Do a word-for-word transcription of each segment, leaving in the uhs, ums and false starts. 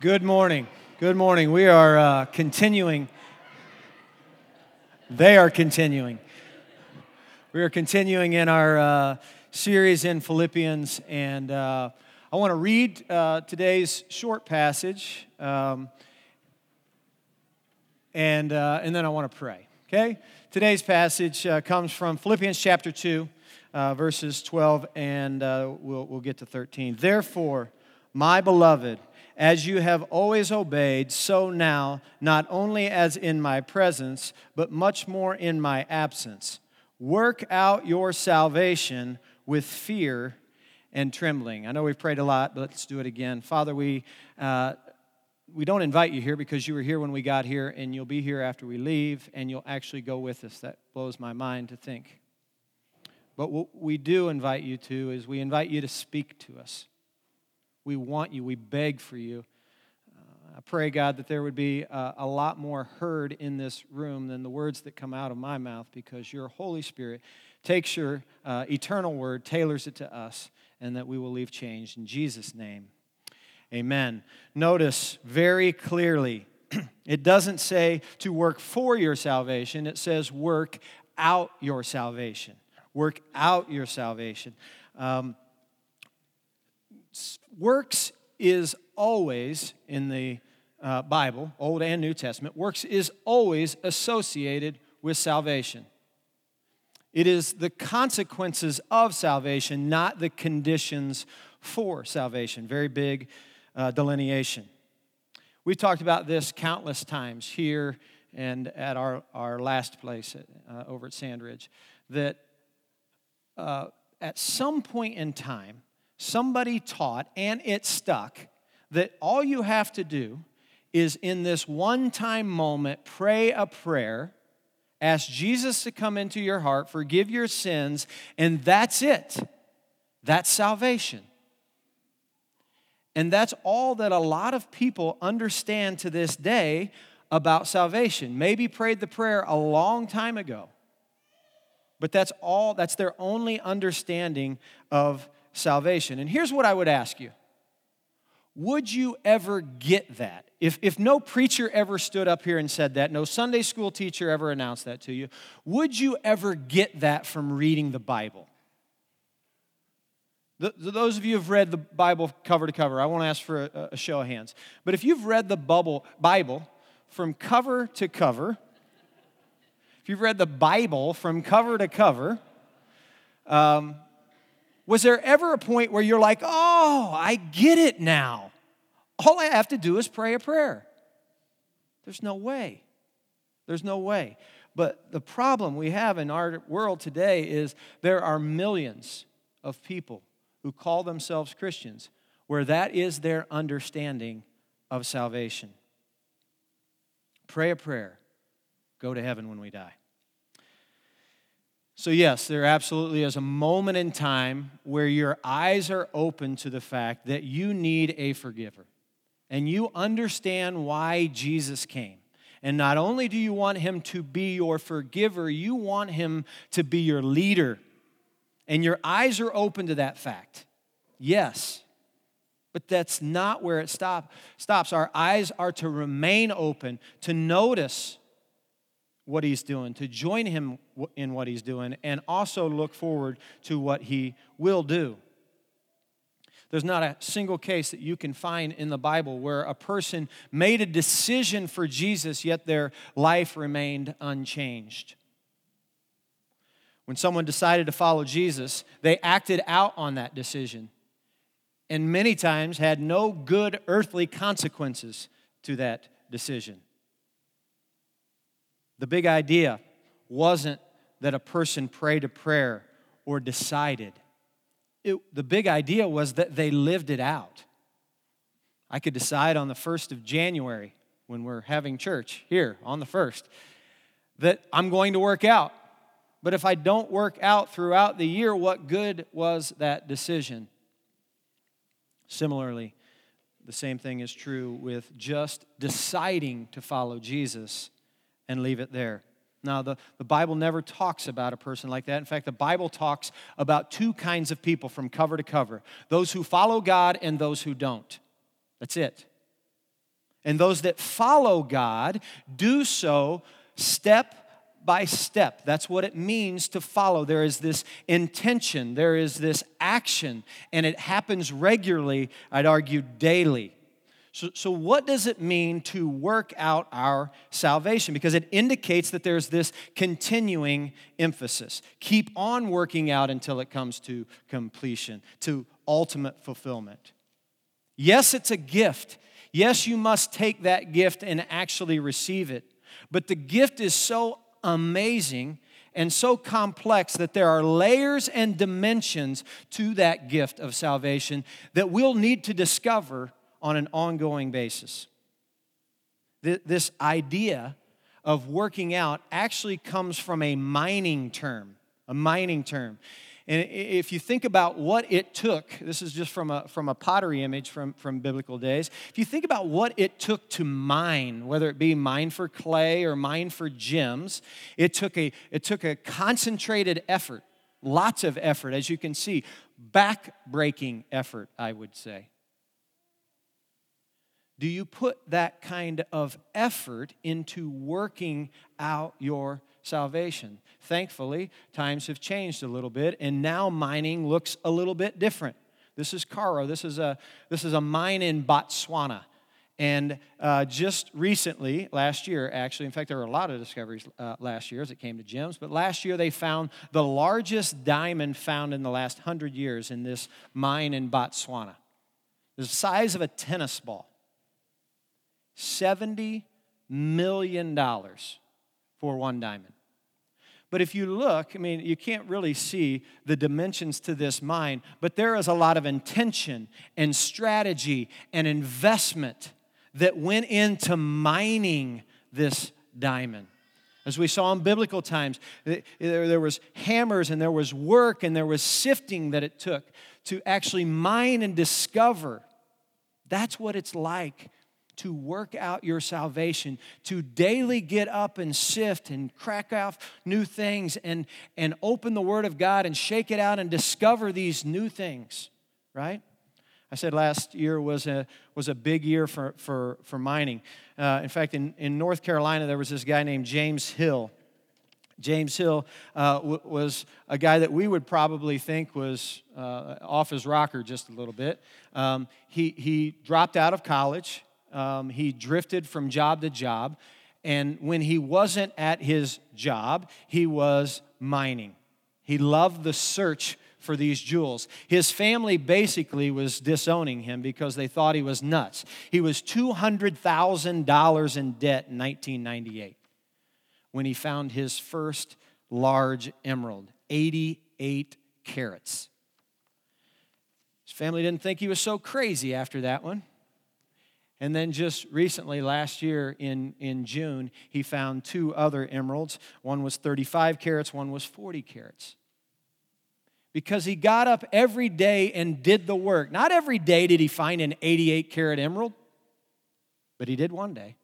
Good morning. Good morning. We are uh, continuing. They are continuing. We are continuing in our uh, series in Philippians, and uh, I want to read uh, today's short passage, um, and uh, and then I want to pray. Okay. Today's passage uh, comes from Philippians chapter two, uh, verses twelve, and uh, we'll we'll get to thirteen. Therefore, my beloved, as you have always obeyed, so now, not only as in my presence, but much more in my absence, work out your salvation with fear and trembling. I know we've prayed a lot, but let's do it again. Father, we uh, we don't invite you here because you were here when we got here, and you'll be here after we leave, and you'll actually go with us. That blows my mind to think. But what we do invite you to is we invite you to speak to us. We want you. We beg for you. Uh, I pray, God, that there would be uh, a lot more heard in this room than the words that come out of my mouth, because your Holy Spirit takes your uh, eternal word, tailors it to us, and that we will leave changed. In Jesus' name, amen. Notice very clearly, it doesn't say to work for your salvation. It says work out your salvation. Work out your salvation. Um, Works is always, in the uh, Bible, Old and New Testament, works is always associated with salvation. It is the consequences of salvation, not the conditions for salvation. Very big uh, delineation. We've talked about this countless times here and at our, our last place at, uh, over at Sandridge, that uh, at some point in time, somebody taught, and it stuck, that all you have to do is in this one-time moment pray a prayer, ask Jesus to come into your heart, forgive your sins, and that's it. That's salvation. And that's all that a lot of people understand to this day about salvation. Maybe prayed the prayer a long time ago, but that's all, that's their only understanding of salvation. And here's what I would ask you. Would you ever get that? If, if no preacher ever stood up here and said that, no Sunday school teacher ever announced that to you, would you ever get that from reading the Bible? The, those of you who have read the Bible cover to cover, I won't ask for a, a show of hands, but if you've read the bubble, Bible from cover to cover, if you've read the Bible from cover to cover, um, was there ever a point where you're like, oh, I get it now. All I have to do is pray a prayer. There's no way. There's no way. But the problem we have in our world today is there are millions of people who call themselves Christians where that is their understanding of salvation. Pray a prayer. Go to heaven when we die. So yes, there absolutely is a moment in time where your eyes are open to the fact that you need a forgiver. And you understand why Jesus came. And not only do you want him to be your forgiver, you want him to be your leader. And your eyes are open to that fact. Yes. But that's not where it stop, stops. Our eyes are to remain open, to notice what he's doing, to join him in what he's doing, and also look forward to what he will do. There's not a single case that you can find in the Bible where a person made a decision for Jesus, yet their life remained unchanged. When someone decided to follow Jesus, they acted out on that decision, and many times had no good earthly consequences to that decision. The big idea wasn't that a person prayed a prayer or decided. It, the big idea was that they lived it out. I could decide on the first of January, when we're having church here on the first, that I'm going to work out. But if I don't work out throughout the year, what good was that decision? Similarly, the same thing is true with just deciding to follow Jesus and leave it there. Now, the, the Bible never talks about a person like that. In fact, the Bible talks about two kinds of people from cover to cover. Those who follow God and those who don't. That's it. And those that follow God do so step by step. That's what it means to follow. There is this intention, there is this action, and it happens regularly, I'd argue daily. So, so what does it mean to work out our salvation? Because it indicates that there's this continuing emphasis. Keep on working out until it comes to completion, to ultimate fulfillment. Yes, it's a gift. Yes, you must take that gift and actually receive it. But the gift is so amazing and so complex that there are layers and dimensions to that gift of salvation that we'll need to discover on an ongoing basis. This idea of working out actually comes from a mining term, a mining term. And if you think about what it took, this is just from a, from a pottery image from, from biblical days. If you think about what it took to mine, whether it be mine for clay or mine for gems, it took a, it took a concentrated effort, lots of effort, as you can see, back-breaking effort, I would say. Do you put that kind of effort into working out your salvation? Thankfully, times have changed a little bit, and now mining looks a little bit different. This is Karo. This is a, this is a mine in Botswana. And uh, just recently, last year, actually, in fact, there were a lot of discoveries uh, last year as it came to gems, but last year they found the largest diamond found in the last hundred years in this mine in Botswana. The size of a tennis ball. seventy million dollars for one diamond. But if you look, I mean, you can't really see the dimensions to this mine, but there is a lot of intention and strategy and investment that went into mining this diamond. As we saw in biblical times, there was hammers and there was work and there was sifting that it took to actually mine and discover. That's what it's like to work out your salvation, to daily get up and sift and crack off new things and, and open the Word of God and shake it out and discover these new things, right? I said last year was a was a big year for, for, for mining. Uh, in fact, in, in North Carolina, there was this guy named James Hill. James Hill uh, w- was a guy that we would probably think was uh, off his rocker just a little bit. Um, he, he dropped out of college. Um, he drifted from job to job, and when he wasn't at his job, he was mining. He loved the search for these jewels. His family basically was disowning him because they thought he was nuts. He was two hundred thousand dollars in debt in nineteen ninety-eight when he found his first large emerald, eighty-eight carats. His family didn't think he was so crazy after that one. And then just recently, last year in, in June, he found two other emeralds. One was thirty-five carats, one was forty carats. Because he got up every day and did the work. Not every day did he find an eighty-eight carat emerald, but he did one day.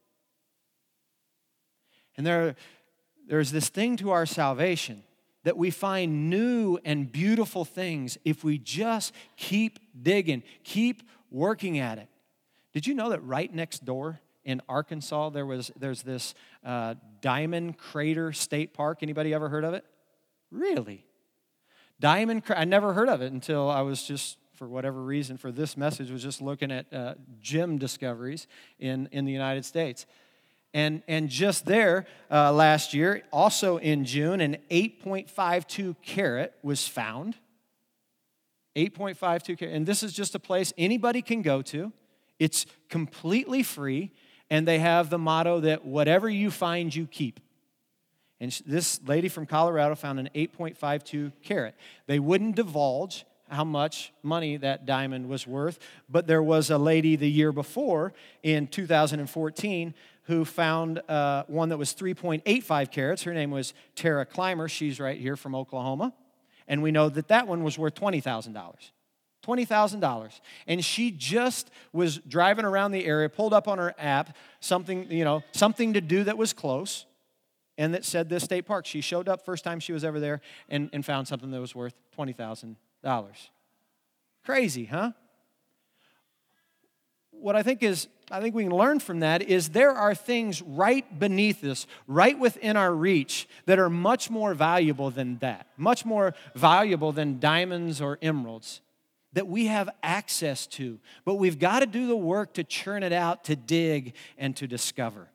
And there, there's this thing to our salvation that we find new and beautiful things if we just keep digging, keep working at it. Did you know that right next door in Arkansas there was there's this uh, Diamond Crater State Park? Anybody ever heard of it? Really? Diamond Crater. I never heard of it until I was just, for whatever reason, for this message, was just looking at uh, gem discoveries in, in the United States. And, and just there uh, last year, also in June, an eight point five two carat was found. eight point five two carat. And this is just a place anybody can go to. It's completely free, and they have the motto that whatever you find, you keep. And this lady from Colorado found an eight point five two carat. They wouldn't divulge how much money that diamond was worth, but there was a lady the year before, in two thousand fourteen, who found uh, one that was three point eight five carats. Her name was Tara Clymer. She's right here from Oklahoma. And we know that that one was worth twenty thousand dollars. twenty thousand dollars. And she just was driving around the area, pulled up on her app, something, you know, something to do that was close, and that said this state park. She showed up first time she was ever there and, and found something that was worth twenty thousand dollars. Crazy, huh? what I think is, I think we can learn from that is there are things right beneath us, right within our reach, that are much more valuable than that, much more valuable than diamonds or emeralds that we have access to. But we've got to do the work to churn it out, to dig, and to discover.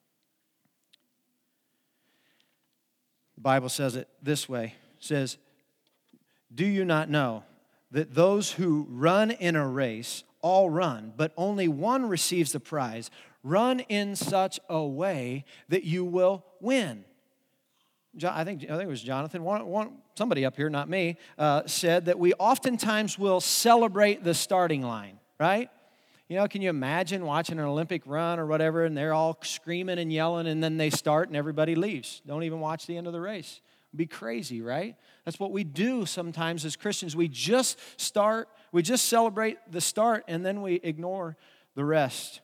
The Bible says it this way. It says, do you not know that those who run in a race all run, but only one receives the prize? Run in such a way that you will win. I think, I think it was Jonathan, one, one, somebody up here, not me, uh, said that we oftentimes will celebrate the starting line, right? You know, can you imagine watching an Olympic run or whatever, and they're all screaming and yelling, and then they start and everybody leaves. Don't even watch the end of the race. It'd be crazy, right? That's what we do sometimes as Christians. We just start, we just celebrate the start, and then we ignore the rest.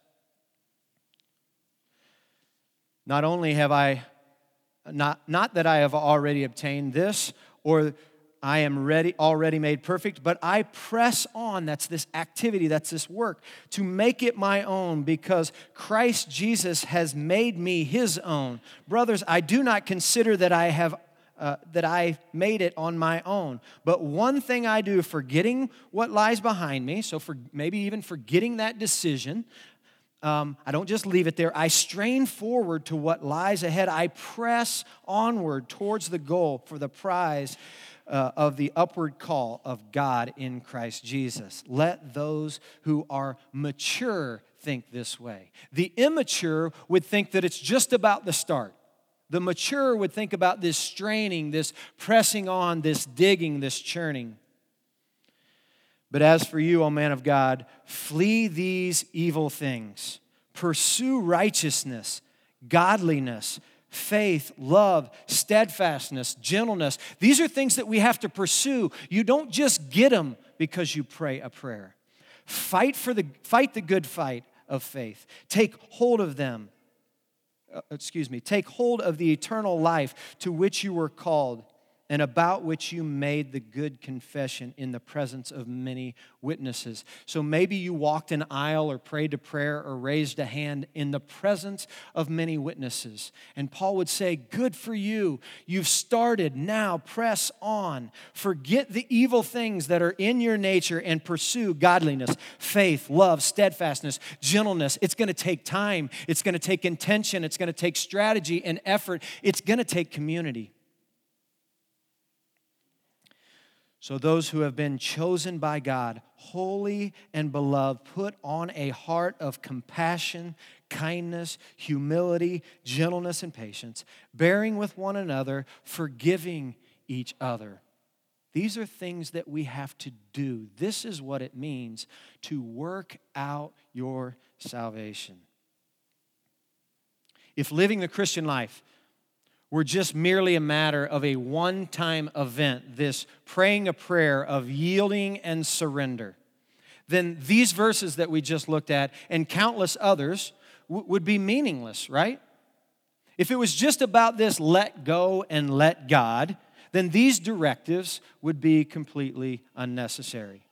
Not only have I Not, not that I have already obtained this or I am ready, already made perfect, but I press on, that's this activity, that's this work, to make it my own because Christ Jesus has made me his own. Brothers, I do not consider that I have uh, that I made it on my own, but one thing I do, forgetting what lies behind me, so for maybe even forgetting that decision, Um, I don't just leave it there. I strain forward to what lies ahead. I press onward towards the goal for the prize uh, of the upward call of God in Christ Jesus. Let those who are mature think this way. The immature would think that it's just about the start. The mature would think about this straining, this pressing on, this digging, this churning. But as for you, O man of God, flee these evil things. Pursue righteousness, godliness, faith, love, steadfastness, gentleness. These are things that we have to pursue. You don't just get them because you pray a prayer. Fight for the fight the good fight of faith. Take hold of them. Uh, excuse me. Take hold of the eternal life to which you were called, and about which you made the good confession in the presence of many witnesses. So maybe you walked an aisle or prayed a prayer or raised a hand in the presence of many witnesses. And Paul would say, good for you. You've started. Now press on. Forget the evil things that are in your nature and pursue godliness, faith, love, steadfastness, gentleness. It's going to take time. It's going to take intention. It's going to take strategy and effort. It's going to take community. So those who have been chosen by God, holy and beloved, put on a heart of compassion, kindness, humility, gentleness, and patience, bearing with one another, forgiving each other. These are things that we have to do. This is what it means to work out your salvation. If living the Christian life were just merely a matter of a one-time event, this praying a prayer of yielding and surrender, then these verses that we just looked at and countless others w- would be meaningless, right? If it was just about this let go and let God, then these directives would be completely unnecessary.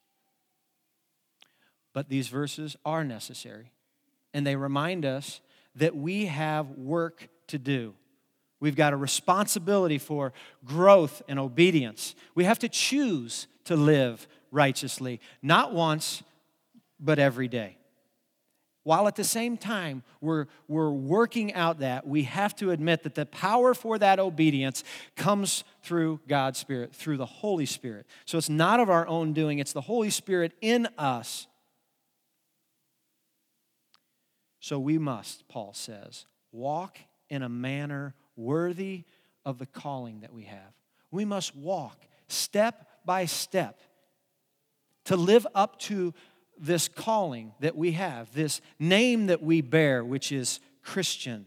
But these verses are necessary, and they remind us that we have work to do. We've got a responsibility for growth and obedience. We have to choose to live righteously, not once, but every day. While at the same time we're, we're working out that, we have to admit that the power for that obedience comes through God's Spirit, through the Holy Spirit. So it's not of our own doing, it's the Holy Spirit in us. So we must, Paul says, walk in a manner worthy of the calling that we have. We must walk step by step to live up to this calling that we have, this name that we bear, which is Christian.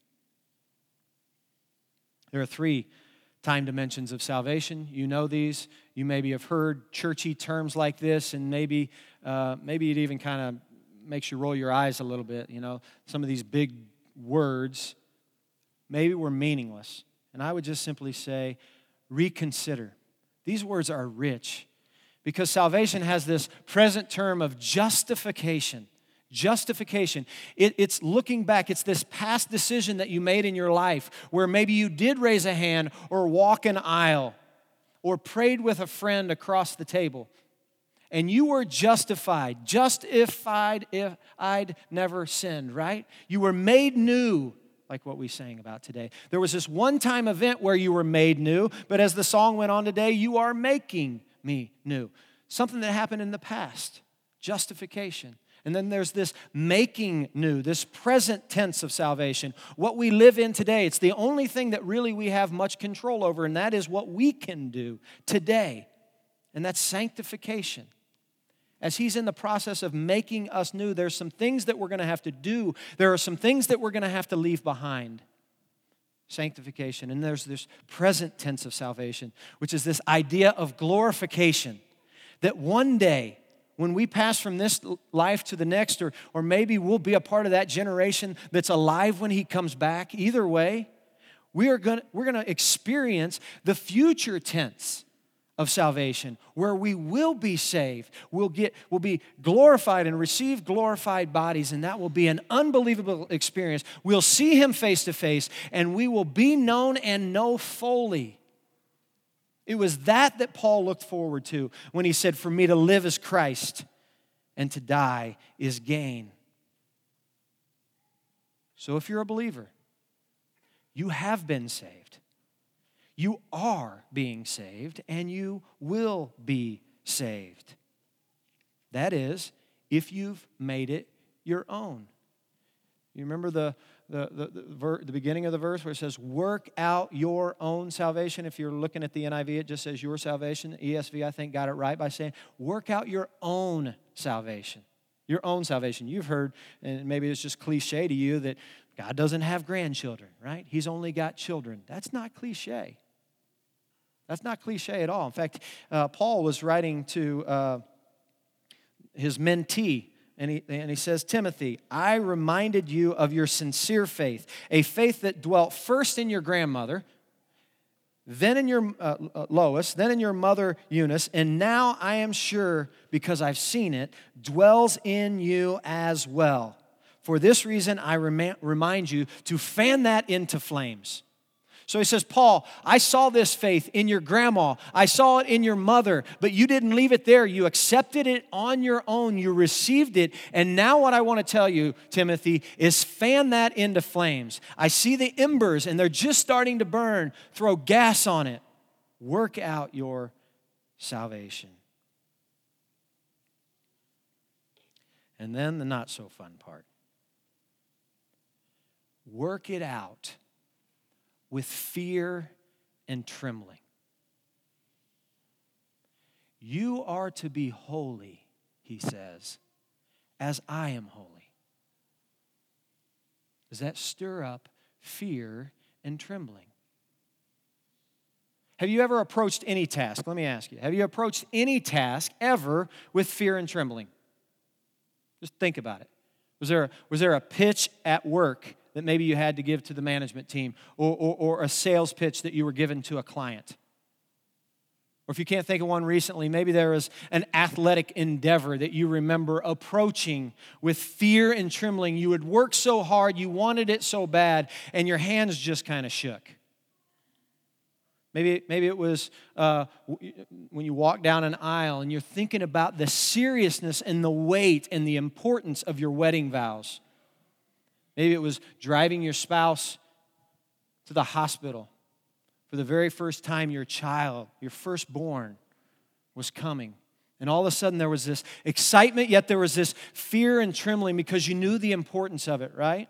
There are three time dimensions of salvation. You know these. You maybe have heard churchy terms like this, and maybe, uh, maybe it even kind of makes you roll your eyes a little bit. You know, some of these big words maybe were meaningless. And I would just simply say, reconsider. These words are rich because salvation has this present term of justification. Justification. It, it's looking back. It's this past decision that you made in your life where maybe you did raise a hand or walk an aisle or prayed with a friend across the table. And you were justified, justified if I'd never sinned, right? You were made new, like what we sang about today. There was this one-time event where you were made new, but as the song went on today, you are making me new. Something that happened in the past, justification. And then there's this making new, this present tense of salvation. What we live in today, it's the only thing that really we have much control over, and that is what we can do today. And that's sanctification. As He's in the process of making us new, there's some things that we're going to have to do. There are some things that we're going to have to leave behind. Sanctification. And there's this present tense of salvation, which is this idea of glorification. That one day, when we pass from this life to the next, or, or maybe we'll be a part of that generation that's alive when He comes back, either way, we are going we're going to experience the future tense of salvation, where we will be saved. We'll get, we'll be glorified and receive glorified bodies, and that will be an unbelievable experience. We'll see Him face to face, and we will be known and know fully. It was that that Paul looked forward to when he said, "For me to live is Christ, and to die is gain." So if you're a believer, you have been saved. You are being saved, and you will be saved. That is, if you've made it your own. You remember the, the, the, the, ver, the beginning of the verse where it says, work out your own salvation? If you're looking at the N I V, it just says your salvation. E S V, I think, got it right by saying, work out your own salvation. Your own salvation. You've heard, and maybe it's just cliche to you, that God doesn't have grandchildren, right? He's only got children. That's not cliche. That's not cliche at all. In fact, uh, Paul was writing to uh, his mentee, and he, and he says, Timothy, I reminded you of your sincere faith, a faith that dwelt first in your grandmother, then in your uh, Lois, then in your mother Eunice, and now I am sure, because I've seen it, dwells in you as well. For this reason, I rem- remind you to fan that into flames. So he says, Paul, I saw this faith in your grandma. I saw it in your mother, but you didn't leave it there. You accepted it on your own. You received it. And now what I want to tell you, Timothy, is fan that into flames. I see the embers, and they're just starting to burn. Throw gas on it. Work out your salvation. And then the not so fun part. Work it out with fear and trembling. You are to be holy, he says, as I am holy. Does that stir up fear and trembling? Have you ever approached any task? Let me ask you. Have you approached any task ever with fear and trembling? Just think about it. Was there, was there a pitch at work that maybe you had to give to the management team, or, or, or a sales pitch that you were given to a client? Or if you can't think of one recently, maybe there was an athletic endeavor that you remember approaching with fear and trembling. You had worked so hard, you wanted it so bad, and your hands just kind of shook. Maybe, maybe it was uh, when you walk down an aisle and you're thinking about the seriousness and the weight and the importance of your wedding vows. Maybe it was driving your spouse to the hospital for the very first time your child, your firstborn, was coming. And all of a sudden there was this excitement, yet there was this fear and trembling because you knew the importance of it, right?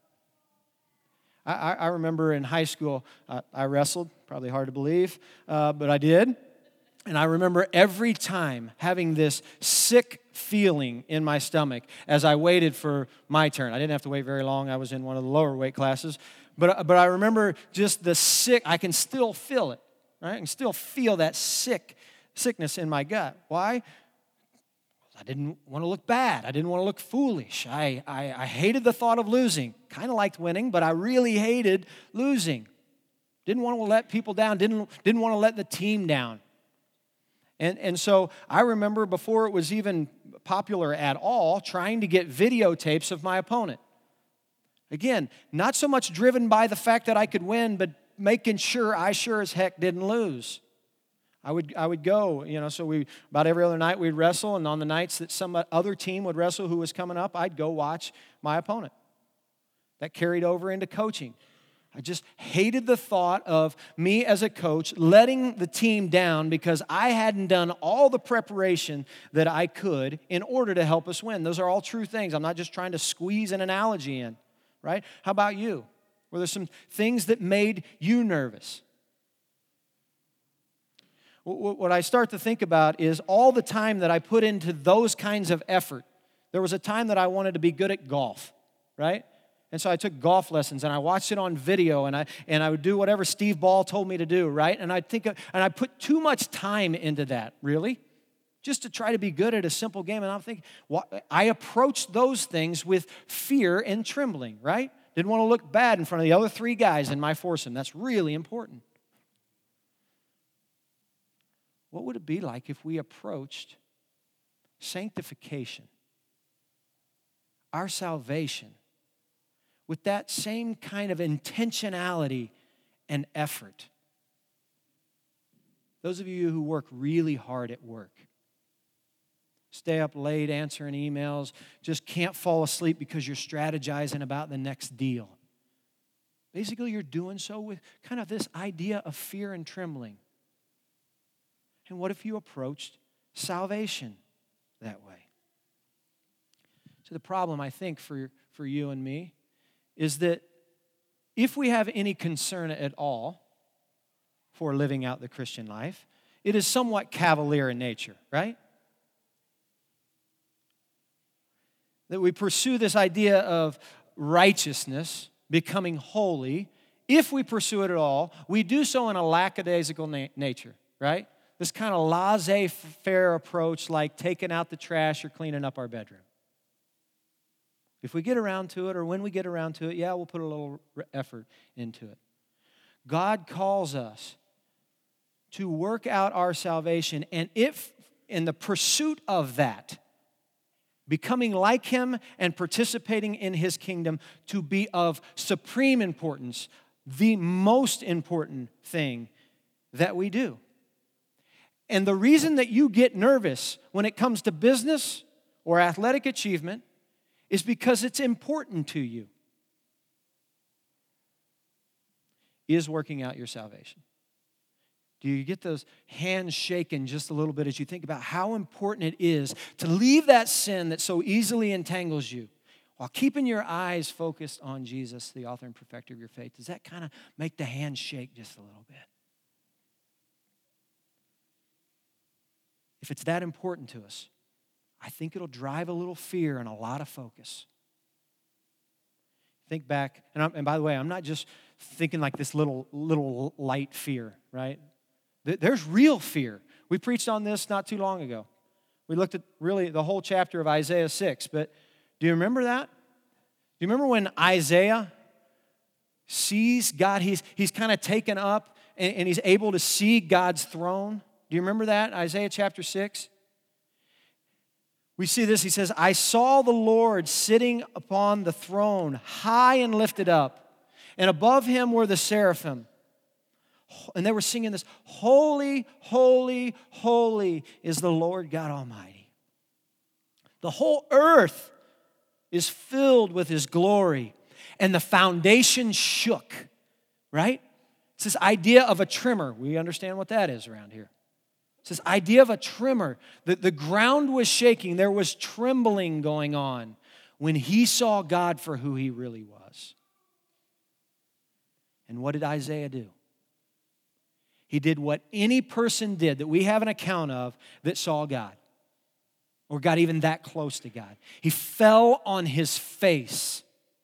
I, I remember in high school, uh, I wrestled, probably hard to believe, uh, but I did. And I remember every time having this sick feeling in my stomach as I waited for my turn. I didn't have to wait very long. I was in one of the lower weight classes. But, but I remember just the sick, I can still feel it, right? I can still feel that sick sickness in my gut. Why? I didn't want to look bad. I didn't want to look foolish. I, I, I hated the thought of losing. Kind of liked winning, but I really hated losing. Didn't want to let people down. Didn't, didn't want to let the team down. And, and so I remember before it was even popular at all, trying to get videotapes of my opponent. Again, not so much driven by the fact that I could win, but making sure I sure as heck didn't lose. I would I would go, you know, so we about every other night we'd wrestle, and on the nights that some other team would wrestle who was coming up, I'd go watch my opponent. That carried over into coaching. I just hated the thought of me as a coach letting the team down because I hadn't done all the preparation that I could in order to help us win. Those are all true things. I'm not just trying to squeeze an analogy in, right? How about you? Were there some things that made you nervous? What I start to think about is all the time that I put into those kinds of effort. There was a time that I wanted to be good at golf, right? And so I took golf lessons, and I watched it on video, and I and I would do whatever Steve Ball told me to do, right? And I think, and I put too much time into that, really, just to try to be good at a simple game. And I'm thinking, well, I approached those things with fear and trembling, right? Didn't want to look bad in front of the other three guys in my foursome. That's really important. What would it be like if we approached sanctification, our salvation, with that same kind of intentionality and effort? Those of you who work really hard at work, stay up late answering emails, just can't fall asleep because you're strategizing about the next deal. Basically, you're doing so with kind of this idea of fear and trembling. And what if you approached salvation that way? So the problem, I think, for, for you and me is that if we have any concern at all for living out the Christian life, it is somewhat cavalier in nature, right? That we pursue this idea of righteousness, becoming holy. If we pursue it at all, we do so in a lackadaisical na- nature, right? This kind of laissez-faire approach, like taking out the trash or cleaning up our bedroom. If we get around to it, or when we get around to it, yeah, we'll put a little effort into it. God calls us to work out our salvation, and if in the pursuit of that, becoming like Him and participating in His kingdom to be of supreme importance, the most important thing that we do. And the reason that you get nervous when it comes to business or athletic achievement is because it's important to you. Is working out your salvation. Do you get those hands shaken just a little bit as you think about how important it is to leave that sin that so easily entangles you while keeping your eyes focused on Jesus, the author and perfecter of your faith? Does that kind of make the hands shake just a little bit? If it's that important to us, I think it'll drive a little fear and a lot of focus. Think back, and, I'm, and by the way, I'm not just thinking like this little, little light fear, right? There's real fear. We preached on this not too long ago. We looked at really the whole chapter of Isaiah six, but do you remember that? Do you remember when Isaiah sees God, he's, he's kind of taken up and, and he's able to see God's throne? Do you remember that, Isaiah chapter six? We see this, he says, I saw the Lord sitting upon the throne, high and lifted up, and above him were the seraphim. And they were singing this, holy, holy, holy is the Lord God Almighty. The whole earth is filled with His glory, and the foundation shook, right? It's this idea of a tremor. We understand what that is around here. It's this idea of a tremor. The, the ground was shaking. There was trembling going on when he saw God for who He really was. And what did Isaiah do? He did what any person did that we have an account of that saw God or got even that close to God. He fell on his face.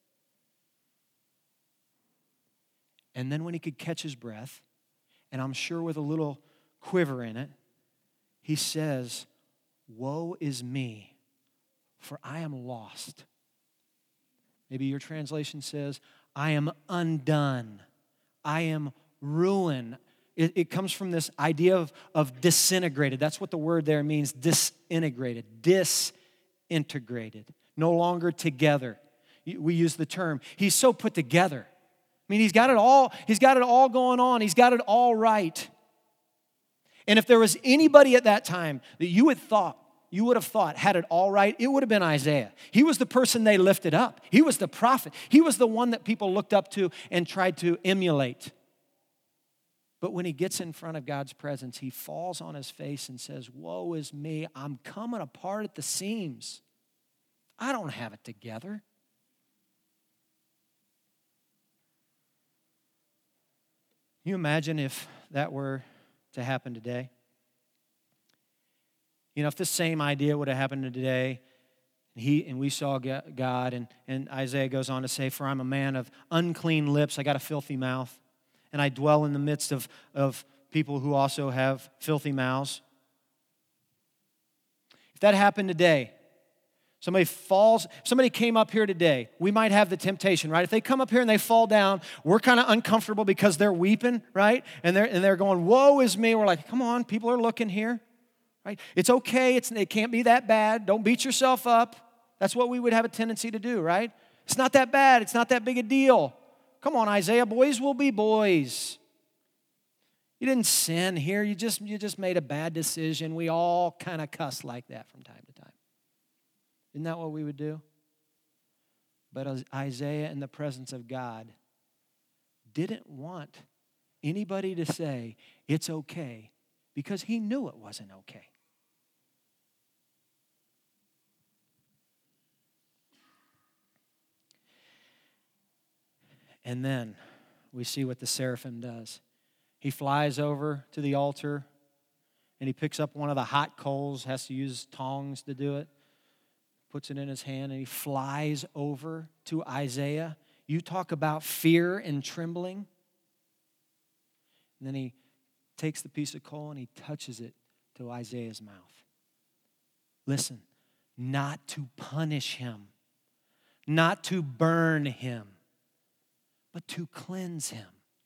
And then when he could catch his breath, and I'm sure with a little quiver in it, he says, woe is me, for I am lost. Maybe your translation says, I am undone. I am ruined. It, it comes from this idea of, of disintegrated. That's what the word there means, disintegrated, disintegrated, no longer together. We use the term, he's so put together. I mean, he's got it all, he's got it all going on. He's got it all right. And if there was anybody at that time that you would thought, you would have thought had it all right, it would have been Isaiah. He was the person they lifted up. He was the prophet. He was the one that people looked up to and tried to emulate. But when he gets in front of God's presence, he falls on his face and says, woe is me, I'm coming apart at the seams. I don't have it together. Can you imagine if that were to happen today? You know, if this same idea would have happened today, and he and we saw God, and, and Isaiah goes on to say, for I'm a man of unclean lips, I got a filthy mouth, and I dwell in the midst of, of people who also have filthy mouths. If that happened today, somebody falls, somebody came up here today, we might have the temptation, right? If they come up here and they fall down, we're kind of uncomfortable because they're weeping, right? And they're, and they're going, woe is me. We're like, come on, people are looking here, right? It's okay. It's, it can't be that bad. Don't beat yourself up. That's what we would have a tendency to do, right? It's not that bad. It's not that big a deal. Come on, Isaiah, boys will be boys. You didn't sin here. You just, you just made a bad decision. We all kind of cuss like that from time to time. Isn't that what we would do? But Isaiah, in the presence of God, didn't want anybody to say it's okay because he knew it wasn't okay. And then we see what the seraphim does. He flies over to the altar and he picks up one of the hot coals, has to use tongs to do it, puts it in his hand, and he flies over to Isaiah. You talk about fear and trembling. And then he takes the piece of coal and he touches it to Isaiah's mouth. Listen, not to punish him, not to burn him, but to cleanse him.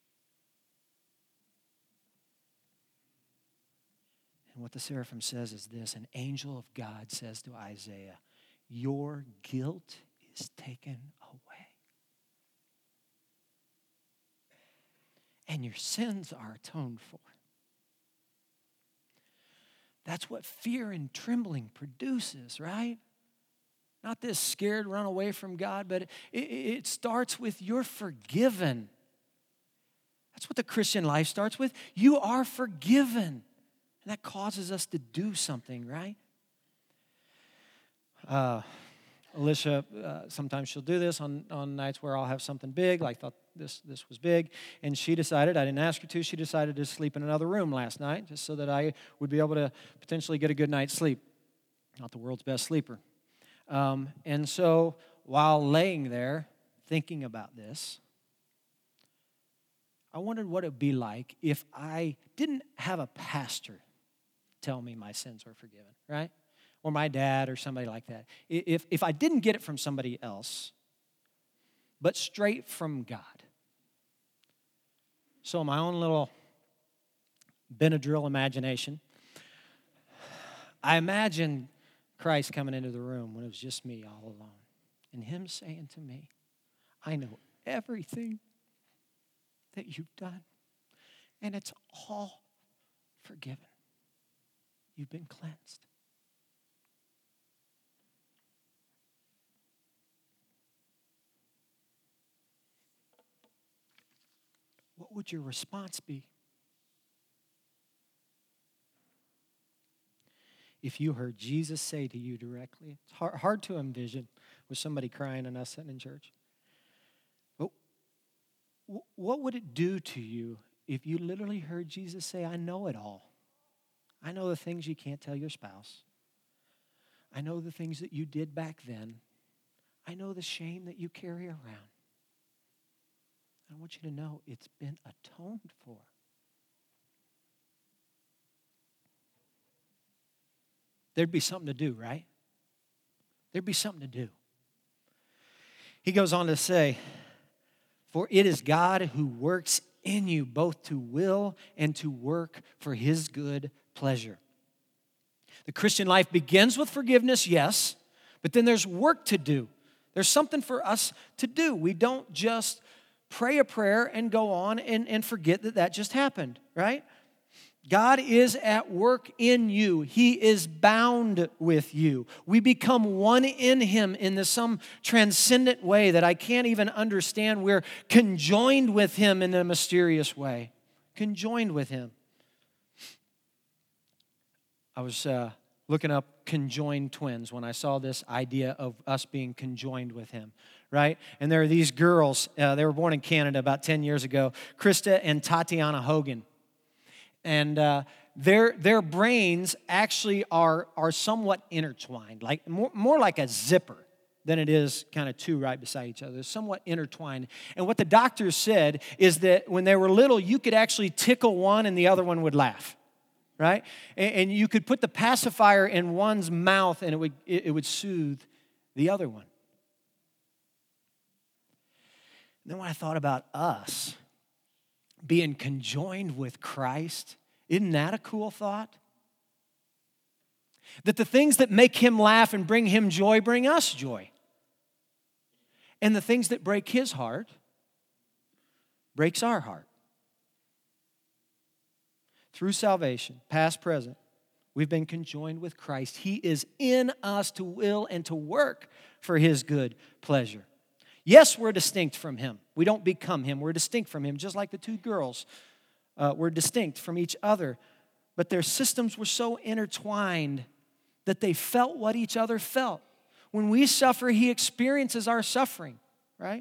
And what the seraphim says is this: an angel of God says to Isaiah, your guilt is taken away. And your sins are atoned for. That's what fear and trembling produces, right? Not this scared run away from God, but it, it starts with you're forgiven. That's what the Christian life starts with. You are forgiven. And that causes us to do something, right? Uh, Alicia, uh, sometimes she'll do this on, on nights where I'll have something big, like thought this, this was big, and she decided, I didn't ask her to, she decided to sleep in another room last night just so that I would be able to potentially get a good night's sleep. Not the world's best sleeper. Um, and so while laying there thinking about this, I wondered what it would be like if I didn't have a pastor tell me my sins were forgiven, right? Or my dad or somebody like that. If, if I didn't get it from somebody else, but straight from God. So my own little Benadryl imagination, I imagine Christ coming into the room when it was just me all alone. And him saying to me, I know everything that you've done, and it's all forgiven. You've been cleansed. What would your response be if you heard Jesus say to you directly? It's hard, hard to envision with somebody crying and us sitting in church. But what would it do to you if you literally heard Jesus say, I know it all. I know the things you can't tell your spouse. I know the things that you did back then. I know the shame that you carry around. I want you to know it's been atoned for. There'd be something to do, right? There'd be something to do. He goes on to say, for it is God who works in you both to will and to work for his good pleasure. The Christian life begins with forgiveness, yes, but then there's work to do. There's something for us to do. We don't just pray a prayer and go on and, and forget that that just happened, right? God is at work in you. He is bound with you. We become one in him in this some transcendent way that I can't even understand. We're conjoined with him in a mysterious way. Conjoined with him. I was uh, looking up conjoined twins when I saw this idea of us being conjoined with him, right? And there are these girls. Uh, they were born in Canada about ten years ago, Krista and Tatiana Hogan. And uh, their their brains actually are, are somewhat intertwined, like more, more like a zipper than it is kind of two right beside each other. They're somewhat intertwined. And what the doctors said is that when they were little, you could actually tickle one and the other one would laugh, right? And, and you could put the pacifier in one's mouth and it would it, it would soothe the other one. And then when I thought about us being conjoined with Christ, isn't that a cool thought? That the things that make him laugh and bring him joy bring us joy. And the things that break his heart breaks our heart. Through salvation, past, present, we've been conjoined with Christ. He is in us to will and to work for his good pleasure. Yes, we're distinct from him. We don't become him. We're distinct from him, just like the two girls uh, were distinct from each other. But their systems were so intertwined that they felt what each other felt. When we suffer, he experiences our suffering, right?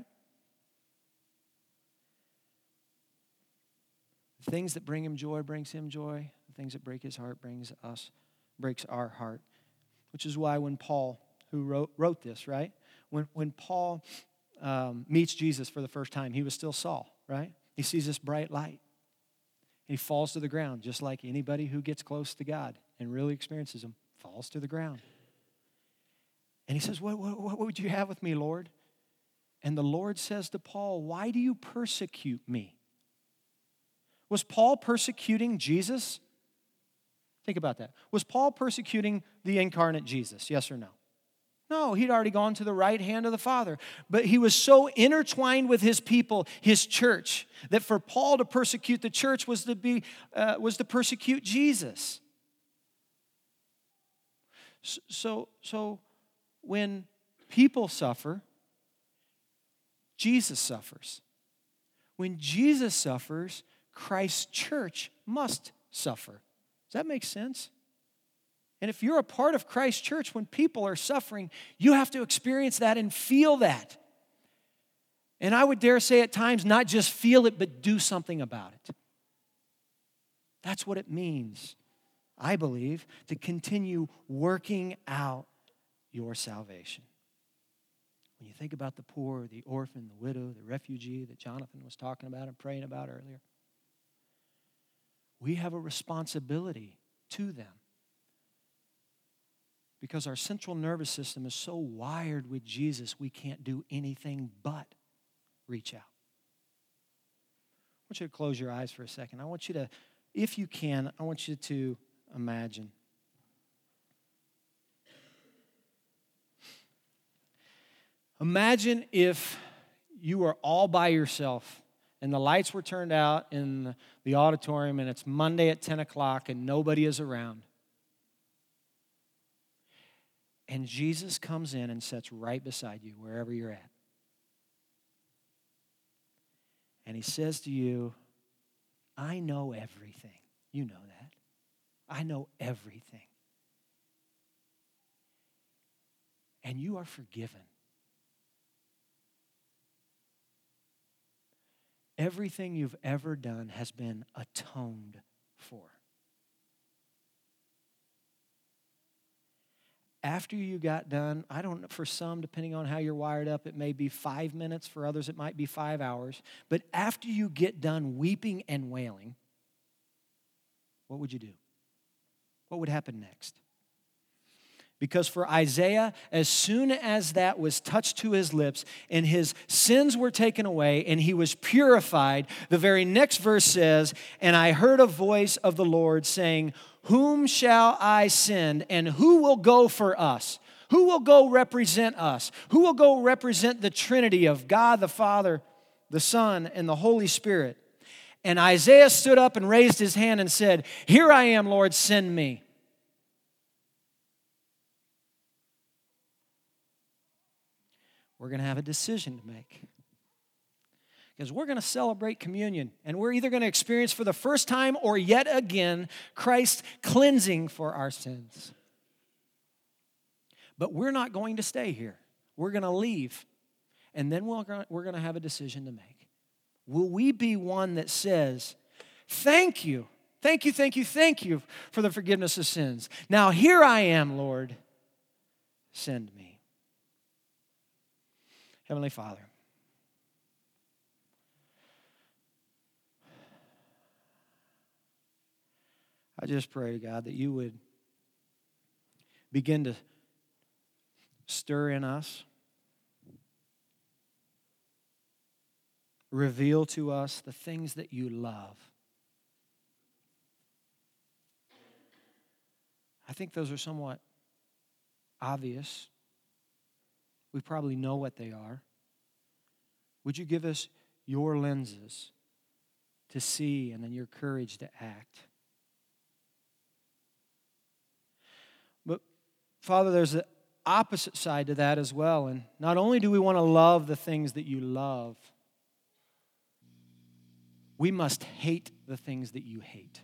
The things that bring him joy brings him joy. The things that break his heart brings us, breaks our heart. Which is why when Paul, who wrote, wrote this, right? When, when Paul Um, meets Jesus for the first time, he was still Saul, right? He sees this bright light. He falls to the ground, just like anybody who gets close to God and really experiences him, falls to the ground. And he says, what, what, what would you have with me, Lord? And the Lord says to Paul, why do you persecute me? Was Paul persecuting Jesus? Think about that. Was Paul persecuting the incarnate Jesus, yes or no? No, he'd already gone to the right hand of the Father. But he was so intertwined with his people, his church, that for Paul to persecute the church was to be uh, was to persecute Jesus. So, so when people suffer, Jesus suffers. When Jesus suffers, Christ's church must suffer. Does that make sense? And if you're a part of Christ's church, when people are suffering, you have to experience that and feel that. And I would dare say at times, not just feel it, but do something about it. That's what it means, I believe, to continue working out your salvation. When you think about the poor, the orphan, the widow, the refugee that Jonathan was talking about and praying about earlier, we have a responsibility to them. Because our central nervous system is so wired with Jesus, we can't do anything but reach out. I want you to close your eyes for a second. I want you to, if you can, I want you to imagine. Imagine if you were all by yourself and the lights were turned out in the auditorium and it's Monday at ten o'clock and nobody is around. And Jesus comes in and sits right beside you, wherever you're at. And he says to you, I know everything. You know that. I know everything. And you are forgiven. Everything you've ever done has been atoned for. After you got done, I don't know, for some, depending on how you're wired up, it may be five minutes. For others, it might be five hours. But after you get done weeping and wailing, what would you do? What would happen next? Because for Isaiah, as soon as that was touched to his lips and his sins were taken away and he was purified, the very next verse says, "And I heard a voice of the Lord saying, whom shall I send and who will go for us?" Who will go represent us? Who will go represent the Trinity of God the Father, the Son, and the Holy Spirit? And Isaiah stood up and raised his hand and said, "Here I am, Lord, send me." We're going to have a decision to make. Because we're going to celebrate communion, and we're either going to experience for the first time or yet again Christ's cleansing for our sins. But we're not going to stay here. We're going to leave, and then we're going to have a decision to make. Will we be one that says, "Thank you, thank you, thank you, thank you for the forgiveness of sins. Now here I am, Lord, send me." Heavenly Father, I just pray, God, that you would begin to stir in us, reveal to us the things that you love. I think those are somewhat obvious. We probably know what they are. Would you give us your lenses to see and then your courage to act? But Father, there's the opposite side to that as well. And not only do we want to love the things that you love, we must hate the things that you hate.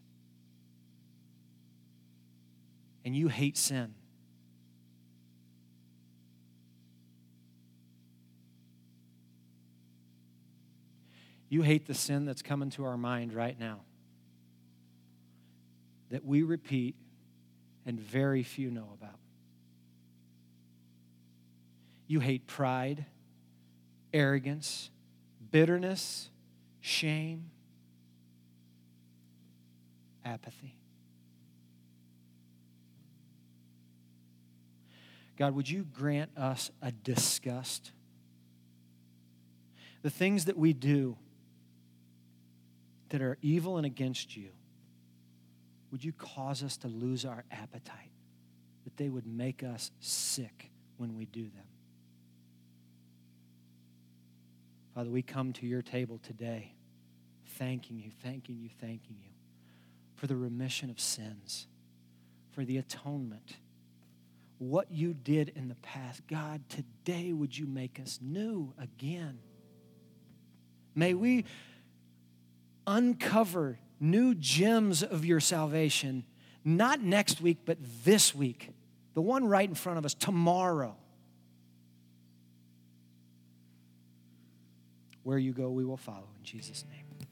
And you hate sin. You hate the sin that's coming to our mind right now, that we repeat and very few know about. You hate pride, arrogance, bitterness, shame, apathy. God, would you grant us a disgust? The things that we do that are evil and against you, would you cause us to lose our appetite, that they would make us sick when we do them? Father, we come to your table today thanking you, thanking you, thanking you for the remission of sins, for the atonement, what you did in the past. God, today would you make us new again? May we uncover new gems of your salvation, not next week, but this week, the one right in front of us, tomorrow. Where you go, we will follow. In Jesus' name.